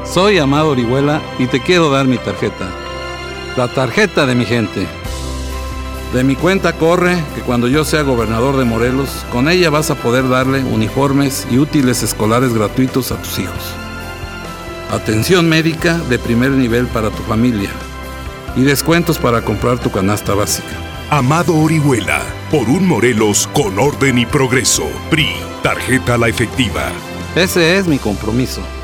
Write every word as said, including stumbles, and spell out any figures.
Soy Amado Orihuela y te quiero dar mi tarjeta. La tarjeta de mi gente. De mi cuenta corre que cuando yo sea gobernador de Morelos, con ella vas a poder darle uniformes y útiles escolares gratuitos a tus hijos. Atención médica de primer nivel para tu familia. Y descuentos para comprar tu canasta básica. Amado Orihuela, por un Morelos con orden y progreso. P R I, tarjeta La Efectiva. Ese es mi compromiso.